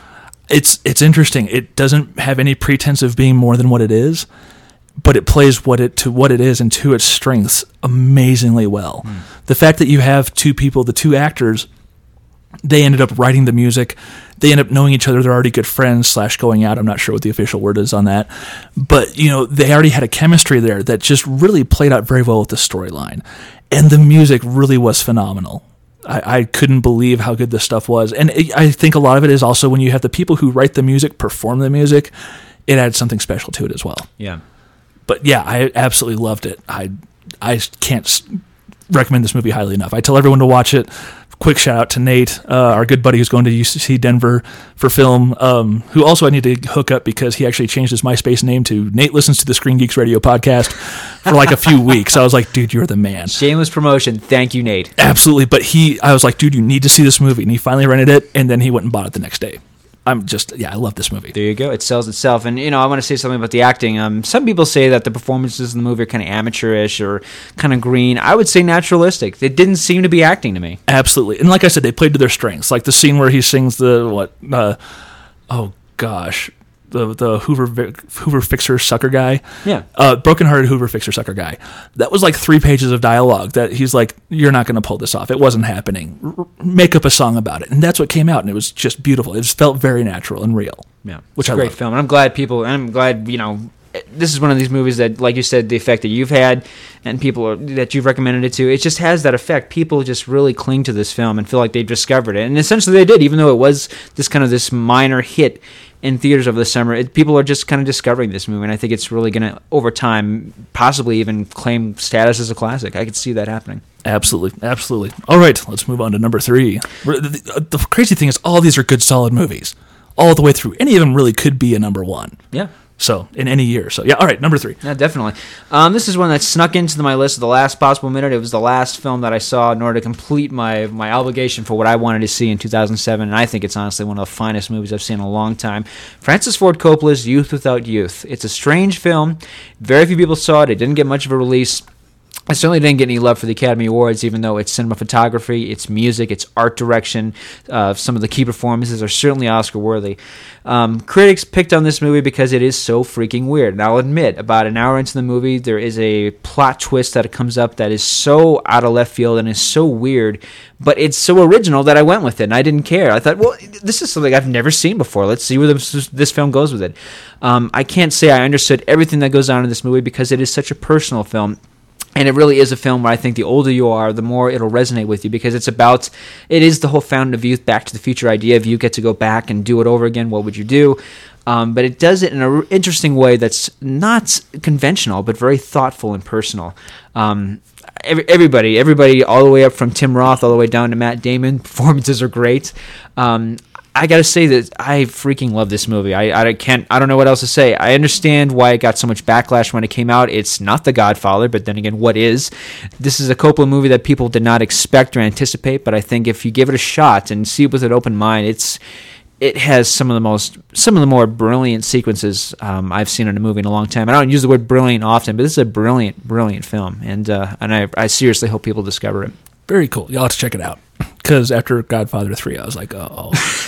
It's it's interesting. It doesn't have any pretense of being more than what it is, but it plays what it to what it is and to its strengths amazingly well. Mm. The fact that you have two people, the two actors, they ended up writing the music. They end up knowing each other. They're already good friends slash going out. I'm not sure what the official word is on that. But, you know, they already had a chemistry there that just really played out very well with the storyline. And the music really was phenomenal. I, I couldn't believe how good this stuff was. And it, I think a lot of it is also when you have the people who write the music perform the music, it adds something special to it as well. Yeah. But yeah, I absolutely loved it. I I can't s- recommend this movie highly enough. I tell everyone to watch it. Quick shout out to Nate, uh, our good buddy who's going to U C C Denver for film, um, who also I need to hook up because he actually changed his MySpace name to Nate Listens to the Screen Geeks Radio podcast for like a few weeks. I was like, dude, you're the man. Shameless promotion. Thank you, Nate. Absolutely. But he, I was like, dude, you need to see this movie. And he finally rented it, and then he went and bought it the next day. I'm just, yeah, I love this movie. There you go. It sells itself. And, you know, I want to say something about the acting. Um, some people say that the performances in the movie are kind of amateurish or kind of green. I would say naturalistic. They didn't seem to be acting to me. Absolutely. And like I said, they played to their strengths. Like the scene where he sings the, what, uh, oh gosh, the the Hoover Hoover Fixer Sucker guy. Yeah. Uh, brokenhearted Hoover Fixer Sucker guy. That was like three pages of dialogue that he's like, you're not going to pull this off. It wasn't happening. R- make up a song about it. And that's what came out. And it was just beautiful. It just felt very natural and real. Yeah. Which it's a I great love. film. And I'm glad people, and I'm glad, you know, this is one of these movies that, like you said, the effect that you've had and people are, that you've recommended it to, it just has that effect. People just really cling to this film and feel like they've discovered it. And essentially they did, even though it was this kind of this minor hit in theaters over the summer. It, people are just kind of discovering this movie, and I think it's really going to, over time, possibly even claim status as a classic. I could see that happening. Absolutely. Absolutely. All right, let's move on to number three. The, the crazy thing is all these are good, solid movies all the way through. Any of them really could be a number one. Yeah. So, in any year. So, yeah, all right, number three. Yeah, definitely. Um, this is one that snuck into my list at the last possible minute. It was the last film that I saw in order to complete my, my obligation for what I wanted to see in two thousand seven, and I think it's honestly one of the finest movies I've seen in a long time. Francis Ford Coppola's Youth Without Youth. It's a strange film. Very few people saw it. It didn't get much of a release. I certainly didn't get any love for the Academy Awards, even though it's cinematography, it's music, it's art direction. Uh, some of the key performances are certainly Oscar-worthy. Um, critics picked on this movie because it is so freaking weird. And I'll admit, about an hour into the movie, there is a plot twist that comes up that is so out of left field and is so weird, but it's so original that I went with it, and I didn't care. I thought, well, this is something I've never seen before. Let's see where this, this film goes with it. Um, I can't say I understood everything that goes on in this movie because it is such a personal film. And it really is a film where I think the older you are, the more it'll resonate with you, because it's about, it is the whole fountain of youth, Back to the Future idea. If you get to go back and do it over again, what would you do? Um, but it does it in an interesting way that's not conventional, but very thoughtful and personal. Um, every, everybody, everybody, all the way up from Tim Roth all the way down to Matt Damon, performances are great. Um, I gotta say that I freaking love this movie. I, I can't. I don't know what else to say. I understand why it got so much backlash when it came out. It's not The Godfather, but then again, what is? This is a Coppola movie that people did not expect or anticipate. But I think if you give it a shot and see it with an open mind, it's it has some of the most, some of the more brilliant sequences um, I've seen in a movie in a long time. I don't use the word brilliant often, but this is a brilliant, brilliant film, and uh, and I, I seriously hope people discover it. Very cool. You'll have to check it out. Because after Godfather three, I was like, oh,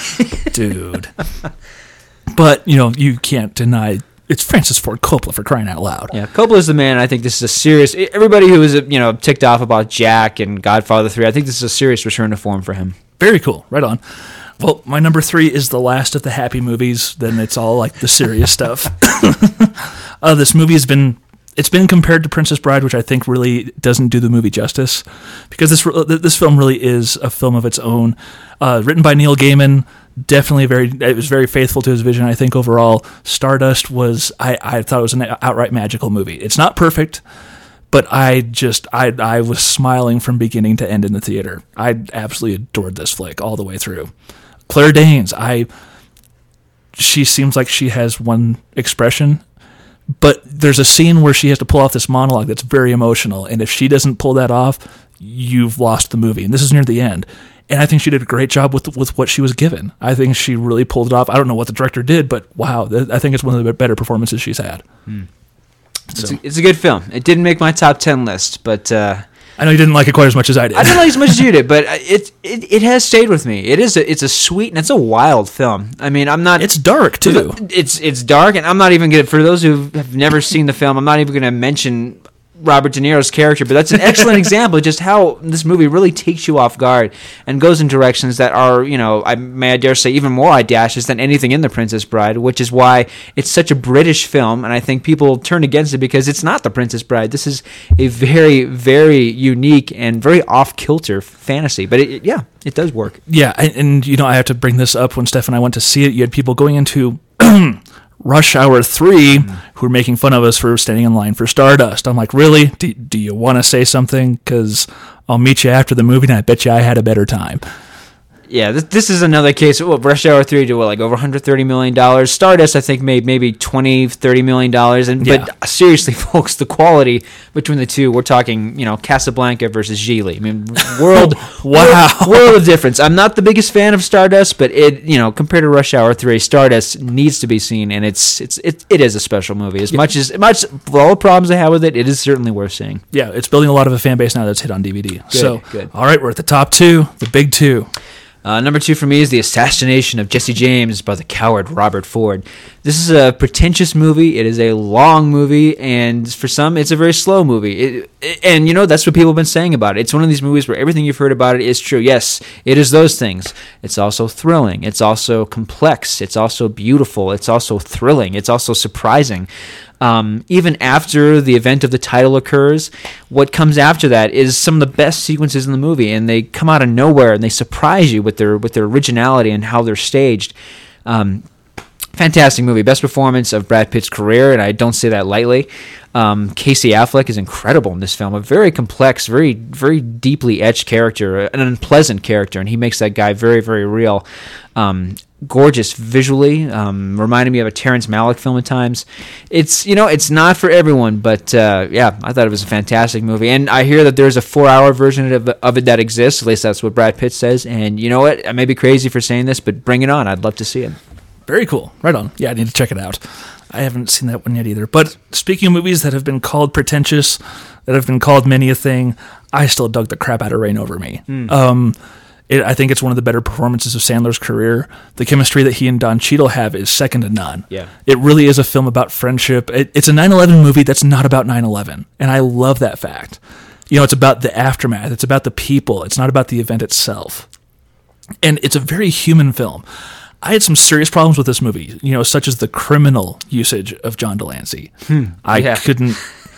dude. But, you know, you can't deny it's Francis Ford Coppola, for crying out loud. Yeah, Coppola's the man. I think this is a serious... Everybody who was, you know, ticked off about Jack and Godfather three, I think this is a serious return to form for him. Very cool. Right on. Well, my number three is the last of the happy movies. Then it's all like the serious stuff. uh, this movie has been... It's been compared to Princess Bride, which I think really doesn't do the movie justice, because this this film really is a film of its own. Uh, written by Neil Gaiman, definitely very. It was very faithful to his vision. I think overall, Stardust was. I, I thought it was an outright magical movie. It's not perfect, but I just I I was smiling from beginning to end in the theater. I absolutely adored this flick all the way through. Claire Danes, I. She seems like she has one expression. But there's a scene where she has to pull off this monologue that's very emotional, and if she doesn't pull that off, you've lost the movie. And this is near the end. And I think she did a great job with with what she was given. I think she really pulled it off. I don't know what the director did, but wow, I think it's one of the better performances she's had. Hmm. So. It's, a, it's a good film. It didn't make my top ten list, but uh, I know you didn't like it quite as much as I did. I didn't like it as much as you did, but it it it has stayed with me. It is a, it's a sweet and it's a wild film. I mean, I'm not. It's dark too. It's it's dark, and I'm not even gonna. For those who have never seen the film, I'm not even gonna mention Robert De Niro's character, but that's an excellent example of just how this movie really takes you off guard and goes in directions that are, you know, I may I dare say, even more audacious than anything in The Princess Bride, which is why it's such a British film, and I think people turn against it because it's not The Princess Bride. This is a very, very unique and very off-kilter fantasy, but it, it, yeah, it does work. Yeah, and, and, you know, I have to bring this up. When Steph and I went to see it, you had people going into Rush Hour three mm. who were making fun of us for standing in line for Stardust. I'm like, really? Do, do you want to say something? Because I'll meet you after the movie, and I bet you I had a better time. Yeah, this, this is another case. Well, Rush Hour three did, what, like over one hundred thirty million dollars. Stardust, I think, made maybe twenty, thirty million dollars. And, yeah. But seriously, folks, the quality between the two, we're talking, you know, Casablanca versus Gigli. I mean, world, wow. world, world of difference. I'm not the biggest fan of Stardust, but it, you know, compared to Rush Hour three, Stardust needs to be seen, and it's it's it, it is a special movie. As yeah. much as much for all the problems I have with it, it is certainly worth seeing. Yeah, it's building a lot of a fan base now that's hit on D V D. Good, so, good. All right, we're at the top two, the big two. Uh, number two for me is The Assassination of Jesse James by the coward Robert Ford. This is a pretentious movie. It is a long movie, and for some, it's a very slow movie. It, it, and, you know, that's what people have been saying about it. It's one of these movies where everything you've heard about it is true. Yes, it is those things. It's also thrilling. It's also complex. It's also beautiful. It's also thrilling. It's also surprising. Um, even after the event of the title occurs, what comes after that is some of the best sequences in the movie, and they come out of nowhere and they surprise you with their with their originality and how they're staged. Um, fantastic movie, best performance of Brad Pitt's career, and I don't say that lightly. Um, Casey Affleck is incredible in this film, a very complex, very very deeply etched character, an unpleasant character, and he makes that guy very very real. Um, gorgeous visually, um, reminded me of a Terrence Malick film at times. It's, you know, it's not for everyone, but uh, yeah, I thought it was a fantastic movie. And I hear that there's a four-hour version of, of it that exists, at least that's what Brad Pitt says. And you know what? I may be crazy for saying this, but bring it on. I'd love to see it. Very cool. Right on. Yeah, I need to check it out. I haven't seen that one yet either. But speaking of movies that have been called pretentious, that have been called many a thing, I still dug the crap out of Reign Over Me. Mm. Um, It, I think it's one of the better performances of Sandler's career. The chemistry that he and Don Cheadle have is second to none. Yeah. It really is a film about friendship. It, it's a nine eleven movie that's not about nine eleven, and I love that fact. You know, it's about the aftermath. It's about the people. It's not about the event itself. And it's a very human film. I had some serious problems with this movie, you know, such as the criminal usage of John Delancey. Hmm. I yeah. couldn't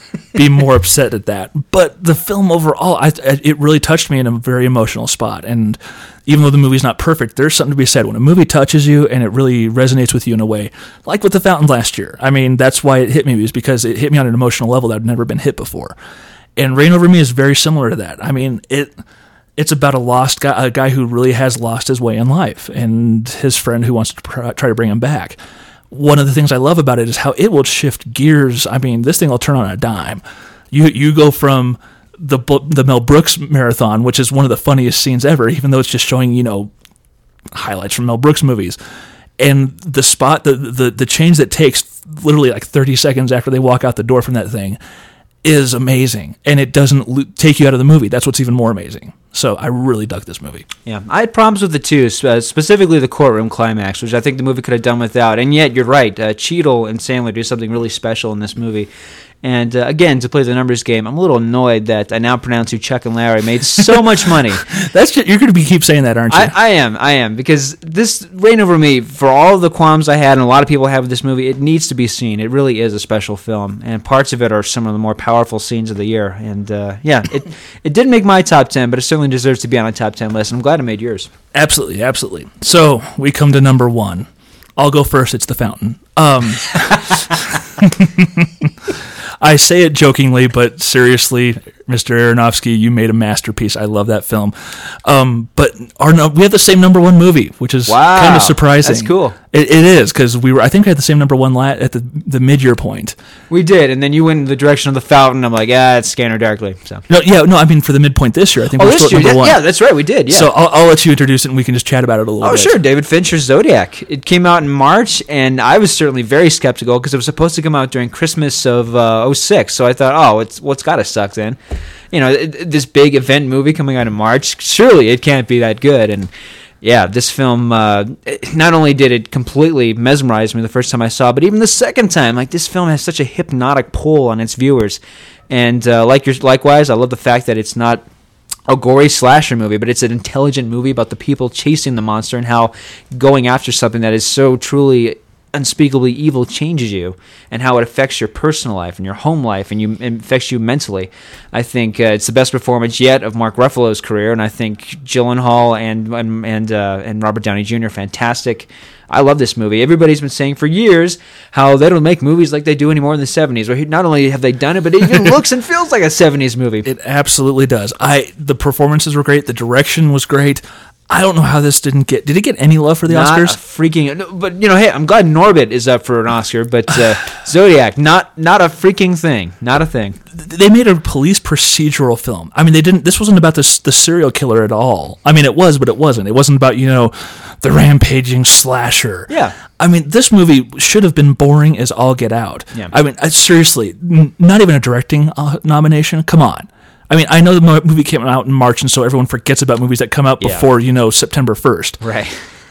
be more upset at that. But the film overall, I, it really touched me in a very emotional spot. And even though the movie's not perfect, there's something to be said. When a movie touches you and it really resonates with you in a way, like with The Fountain last year. I mean, that's why it hit me, is because it hit me on an emotional level that I'd never been hit before. And Reign Over Me is very similar to that. I mean, it it's about a lost guy, a guy who really has lost his way in life, and his friend who wants to pr- try to bring him back. One of the things I love about it is how it will shift gears. I mean, this thing will turn on a dime. You you go from the the Mel Brooks marathon, which is one of the funniest scenes ever, even though it's just showing, you know, highlights from Mel Brooks movies. And the spot, the the, the change that takes literally like thirty seconds after they walk out the door from that thing is amazing. And it doesn't lo- take you out of the movie. That's what's even more amazing. So I really dug this movie. Yeah, I had problems with it too, uh, specifically the courtroom climax, which I think the movie could have done without. And yet, you're right, uh, Cheadle and Sandler do something really special in this movie. And uh, again, to play the numbers game, I'm a little annoyed that I now pronounce you Chuck and Larry made so much money. That's just, you're going to be keep saying that, aren't you? I, I am, I am, because this Reign Over Me, for all of the qualms I had, and a lot of people have with this movie, it needs to be seen. It really is a special film, and parts of it are some of the more powerful scenes of the year. And uh, yeah, it it didn't make my top ten, but it certainly deserves to be on a top ten list. And I'm glad it made yours. Absolutely, absolutely. So we come to number one. I'll go first. It's The Fountain. Um, I say it jokingly, but seriously, Mister Aronofsky, you made a masterpiece. I love that film. Um, but our we have the same number one movie, which is wow, kind of surprising. That's cool. It, it is, because we were. I think we had the same number one la- at the the mid year point. We did, and then you went in the direction of The Fountain. I'm like, ah, it's Scanner Darkly. So no, yeah, no, I mean for the midpoint this year. I think oh, we're this still year, at number yeah, one. yeah, that's right, we did. Yeah. So I'll, I'll let you introduce it, and we can just chat about it a little oh, bit. Oh, sure, David Fincher's Zodiac. It came out in March, and I was certainly very skeptical because it was supposed to come out during Christmas of uh, oh six. So I thought, oh, it's well, it's got to suck then. you know, this big event movie coming out in March. Surely it can't be that good. And yeah, this film, uh, not only did it completely mesmerize me the first time I saw it, but even the second time, like, this film has such a hypnotic pull on its viewers. And uh, like your, likewise, I love the fact that it's not a gory slasher movie, but it's an intelligent movie about the people chasing the monster and how going after something that is so truly unspeakably evil changes you, and how it affects your personal life and your home life, and you and affects you mentally. I think uh, it's the best performance yet of Mark Ruffalo's career, and I think Gyllenhaal and and and, uh, and Robert Downey Junior fantastic. I love this movie. Everybody's been saying for years how they don't make movies like they do anymore in the seventies. Where not only have they done it, but it even looks and feels like a seventies movie. It absolutely does. I the performances were great. The direction was great. I don't know how this didn't get... Did it get any love for the not Oscars? A freaking... No, but, you know, hey, I'm glad Norbit is up for an Oscar, but uh, Zodiac, not not a freaking thing. Not a thing. They made a police procedural film. I mean, they didn't... This wasn't about the, the serial killer at all. I mean, it was, but it wasn't. It wasn't about, you know, the rampaging slasher. Yeah. I mean, this movie should have been boring as all get out. Yeah. I mean, I, seriously, n- not even a directing uh, nomination? Come on. I mean, I know the mo- movie came out in March, and so everyone forgets about movies that come out Yeah. before, you know, September first. Right.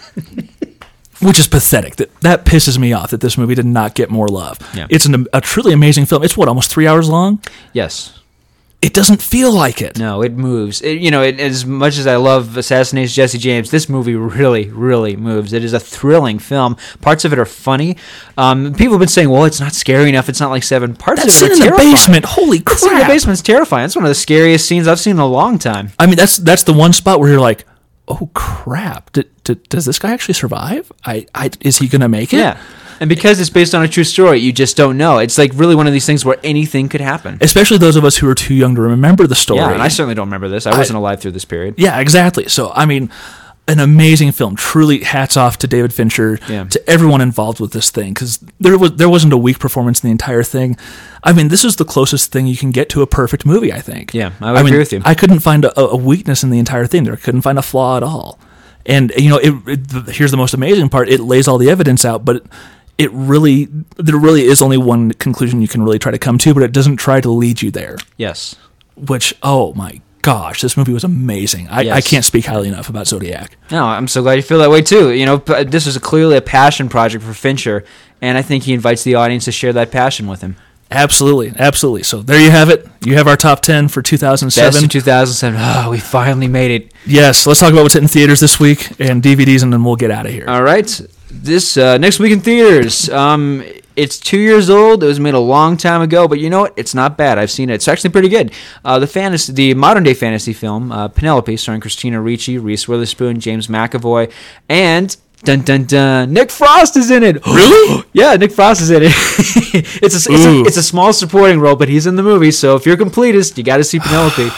Which is pathetic. That that pisses me off that this movie did not get more love. Yeah. It's an, a truly amazing film. It's, what, almost three hours long? Yes. It doesn't feel like it. No, it moves. It, you know, it, as much as I love Assassination Jesse James, this movie really, really moves. It is a thrilling film. Parts of it are funny. Um, people have been saying, well, it's not scary enough. It's not like Seven. Parts That of scene it are in the terrifying. basement, holy That scene in the crap. basement's terrifying. It's one of the scariest scenes I've seen in a long time. I mean, that's that's the one spot where you're like, oh, crap. Did, did, does this guy actually survive? I, I Is he going to make it? Yeah. And because it's based on a true story, you just don't know. It's like really one of these things where anything could happen. Especially those of us who are too young to remember the story. Yeah, and I certainly don't remember this. I wasn't alive through this period. Yeah, exactly. So, I mean, an amazing film. Truly, hats off to David Fincher, Yeah. to everyone involved with this thing, because there was there wasn't a weak performance in the entire thing. I mean, this is the closest thing you can get to a perfect movie, I think. Yeah, I would mean, agree with you. I couldn't find a, a weakness in the entire thing. There, I couldn't find a flaw at all. And, you know, it, it, the, here's the most amazing part. It lays all the evidence out, but... It, It really, there really is only one conclusion you can really try to come to, but it doesn't try to lead you there. Yes. Which, oh my gosh, this movie was amazing. I, Yes. I can't speak highly enough about Zodiac. No, I'm so glad you feel that way too. You know, p- this is a, clearly a passion project for Fincher, and I think he invites the audience to share that passion with him. Absolutely, absolutely. So there you have it. You have our top ten for two thousand seven. Best of two thousand seven. Oh, we finally made it. Yes, let's talk about what's hitting theaters this week and D V Ds, and then we'll get out of here. All right. This uh, next week in theaters. Um, it's two years old. It was made a long time ago, but you know what? It's not bad. I've seen it. It's actually pretty good. Uh, the fantasy, the modern day fantasy film, uh, Penelope, starring Christina Ricci, Reese Witherspoon, James McAvoy, and dun dun dun, Nick Frost is in it. Really? Yeah, Nick Frost is in it. it's a it's, a Ooh. it's a small supporting role, but he's in the movie. So if you're a completist, you got to see Penelope.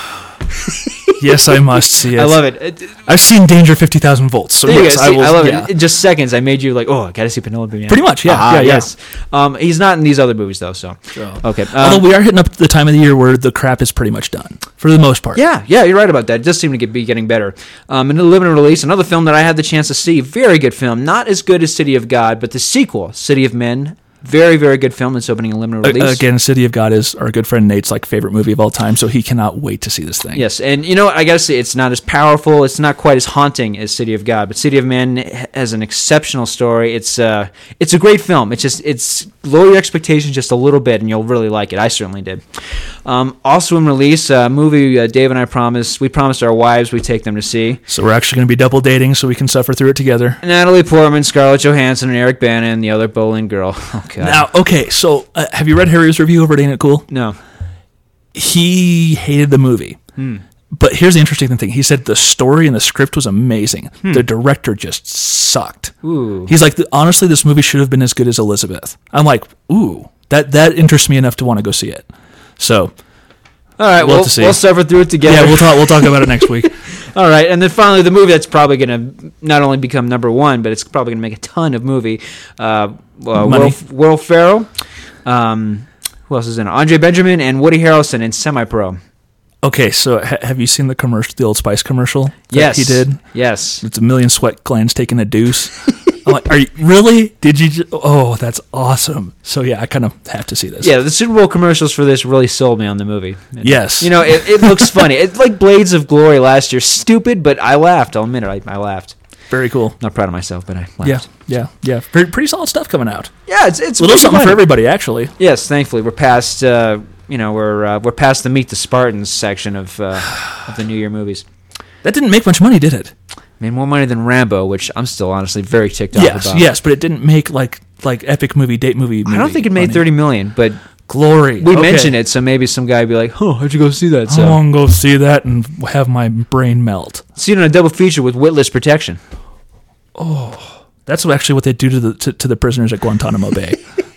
Yes, I must see it. I love it. it I've seen Danger fifty thousand volts, so There you yes, go. I See, will. I love yeah. it. In just seconds, I made you like, oh, I got to see Penelope. Man. Pretty much, yeah, Ah, yeah, yeah. yes. Um, he's not in these other movies though, so okay. Um, Although we are hitting up the time of the year where the crap is pretty much done, for the most part. yeah, yeah, you're right about that. It does seem to get, be getting better. Um, in the limited release, another film that I had the chance to see, very good film, not as good as City of God, but the sequel, City of Men. Very, very good film that's opening a limited Uh, release. Again, City of God is our good friend Nate's like favorite movie of all time, so he cannot wait to see this thing. Yes, and you know what? I gotta say, it's not as powerful, it's not quite as haunting as City of God, but City of Men has an exceptional story. It's uh, it's a great film. It's just it's lower your expectations just a little bit, and you'll really like it. I certainly did. Um, also in release, a movie uh, Dave and I promised we promised our wives we'd take them to see. So we're actually going to be double dating, so we can suffer through it together. Natalie Portman, Scarlett Johansson, and Eric Bana, and the other bowling girl. Oh God. Now, okay, so uh, have you read Harry's review over at Ain't It Cool? No. He hated the movie. But here's the interesting thing. He said the story and the script was amazing. The director just sucked. Ooh. He's like, honestly, this movie should have been as good as Elizabeth. I'm like, ooh, that, that interests me enough to want to go see it. So, All right, We'll we'll, have to see. we'll suffer through it together. yeah, we'll talk, we'll talk about it next week. All right, and then finally, the movie that's probably going to not only become number one, but it's probably going to make a ton of movie. Uh, uh, Money. Will, Will Ferrell. Um, who else is in it? Andre Benjamin and Woody Harrelson in Semi-Pro. Okay, so ha- have you seen the commercial, the Old Spice commercial that Yes. he did? Yes. It's a million sweat glands taking a deuce. I'm like, are you really? Did you? Just, oh, that's awesome. So yeah, I kind of have to see this. Yeah, the Super Bowl commercials for this really sold me on the movie. And, Yes. You know, it, it looks funny. It's like Blades of Glory last year. Stupid, but I laughed. I'll admit it. I, I laughed. Very cool. Not proud of myself, but I laughed. Yeah, yeah, yeah. Pretty, pretty solid stuff coming out. Yeah, it's it's A little pretty something funny. for everybody, actually. Yes, thankfully we're past. Uh, you know, we're uh, we're past the Meet the Spartans section of uh, of the New Year movies. That didn't make much money, did it? Made more money than Rambo, which I'm still honestly very ticked off Yes, about. yes, but it didn't make like like epic movie, date movie. I don't movie think it made money. thirty million, but Glory. we Okay. mentioned it, so maybe some guy would be like, "Oh, how'd you go see that?" I So want to go see that and have my brain melt. see it on a double feature with Witless Protection. That's actually what they do to the to, to the prisoners at Guantanamo Bay.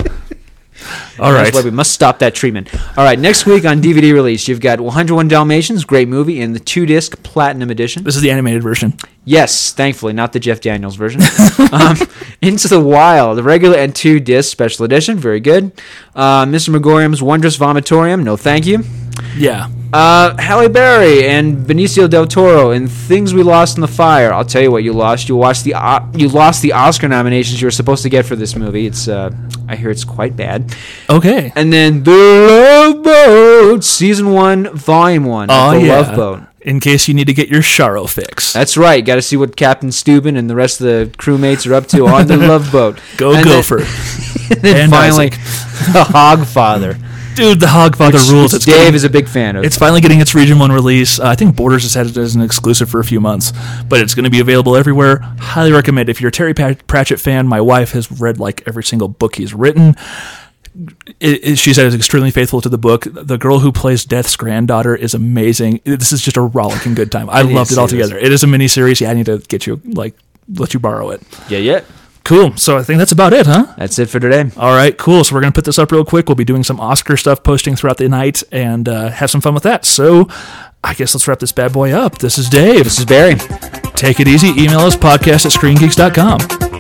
All right. That's why we must stop that treatment. All right, next week on D V D release, you've got one oh one Dalmatians, great movie, in the two-disc Platinum Edition. This is the animated version. Yes, thankfully, not the Jeff Daniels version. um, Into the Wild, the regular and two-disc special edition, very good. Uh, Mister Megorium's Wondrous Vomitorium, no thank you. Yeah. Uh, Halle Berry and Benicio del Toro in Things We Lost in the Fire. I'll tell you what you lost. You lost the uh, you lost the Oscar nominations you were supposed to get for this movie. It's uh, I hear it's quite bad. Okay. And then The Love Boat, Season one, Volume one Oh, of The yeah. Love Boat. In case you need to get your Charo fix. That's right. Got to see what Captain Steuben and the rest of the crewmates are up to on the Love Boat. Go and Gopher. Then, and then And finally, Isaac. The Hogfather. Dude, the Hogfather rules. Which It's Dave getting- is a big fan of. It's finally getting its region one release. Uh, I think Borders has had it as an exclusive for a few months, but it's going to be available everywhere. Highly recommend. If you're a Terry Pat- Pratchett fan, my wife has read like every single book he's written. It, it, she said it's extremely faithful to the book. The girl who plays Death's granddaughter is amazing. This is just a rollicking good time. I need to loved it see altogether. It is a mini series. Yeah, I need to get you like let you borrow it. yeah, yeah. Cool. So I think that's about it, huh? That's it for today. All right, cool. So we're going to put this up real quick. We'll be doing some Oscar stuff posting throughout the night and uh, have some fun with that. So I guess let's wrap this bad boy up. This is Dave. This is Barry. Take it easy. Email us podcast at screen geeks dot com.